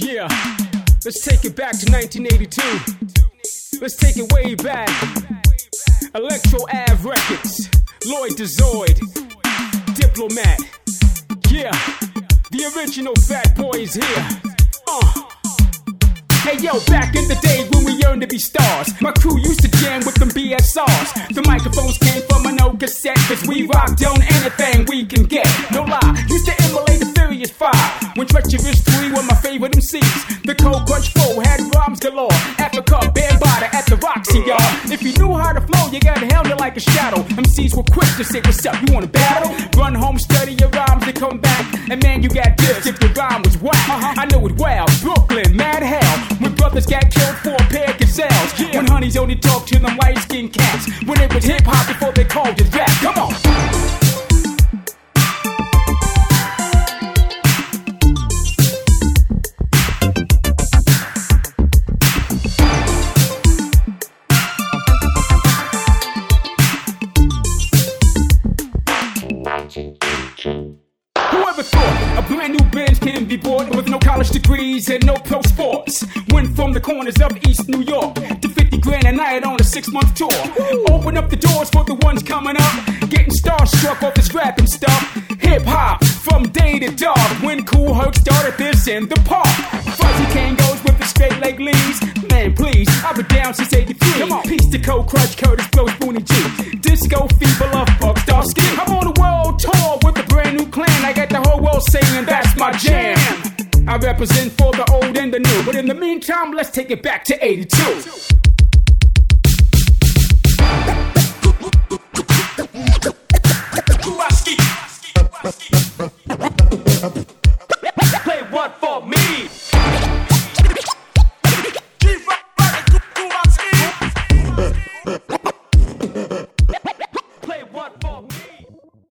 Yeah, let's take it back to 1982. Let's take it way back. Electro Ave Records, Lloyd DeZoid, Diplomat. Yeah, the original Fat Boy is here. Hey yo, back in the day when we yearned to be stars, my crew used to jam with them BSRs. The microphones came from an old cassette, cause we rocked on anything we can get. No lie, used to emulate the Furious 5 when Treacherous 3 were my favorite MCs. The Cold Crunch 4 had rhymes galore. Africa, Bambaataa at the Roxy, y'all. If you knew how to flow, you got held it like a shadow. MCs were quick to say, what's up, you wanna battle? Run home, study your rhymes, and come back. And man, you got this if your rhyme was whack. I know it well, Brooklyn, mad hell. When brothers got killed for a pair of gazelles. Yeah. When honeys only talked to them light-skinned cats. When it was hip-hop before they called it rap. Come on! Whoever thought a brand new Benz can be bought with no college degrees and no pro sports? Went from the corners of East New York to 50 grand a night on a 6-month tour. Open up the doors for the ones coming up, getting starstruck off this rapping stuff. Hip hop from day to dark. When Kool Herc started this in the park. Fuzzy Kangos with the straight leg leads. Man, please, I've been down since 83. Come on. Peace to Cold Crunch, Curtis Blow, Spoonie G. Disco fever of Buckstar Skin. I'm on a world tour with a brand new clan. I got the whole world saying that's my jam. I represent for the old and the new. But in the meantime, let's take it back to 82.